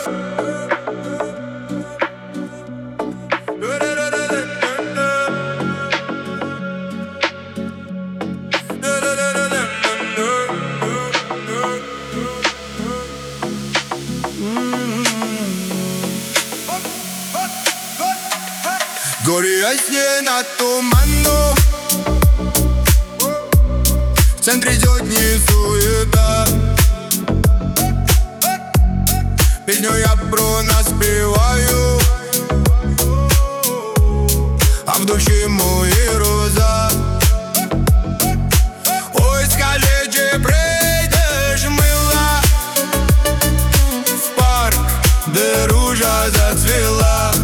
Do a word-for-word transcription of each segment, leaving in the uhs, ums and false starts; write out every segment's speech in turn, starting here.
Горі ясні над туману, в центрі сьогодні суєта. Пісню я про нас співаю, а в душі мої роза. Ой, скажи, чи прийдеш, мила, в парк, де ружа зацвіла.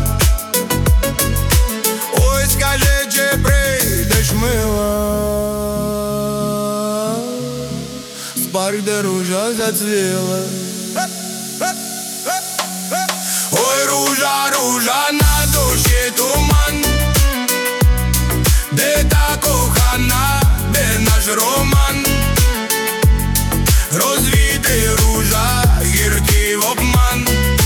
Ой, скажи, чи прийдеш, мила, в парк, де ружа зацвіла. Ой, ружа, ружа, на душі туман, де та кохана, де наш роман. Розвіти ружа, гіркий обман,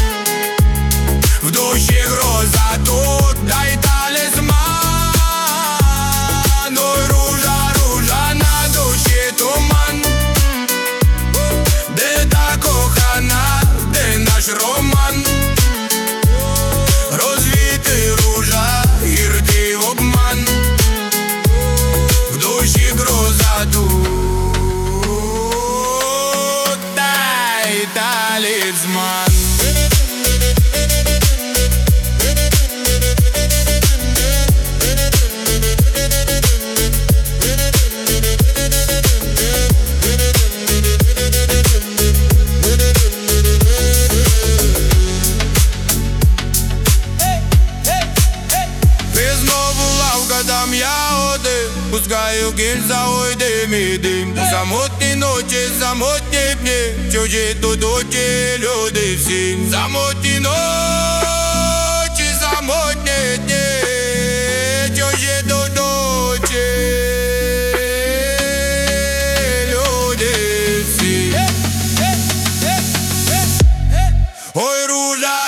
в душі гроза, тут дай талісман. Ой, ружа, ружа, на душі туман, де та кохана, де наш роман. Розвіти ружа, гіркий обман, в душі гроза, тут дай талісман. Там я один, пускаю кільця, ой, дим і дим. Самотні ночі, самотні дні, чужі тут очі, люди всі. Самотні ночі, самотні дні, чужі тут очі, люди всі. Ой, ружа,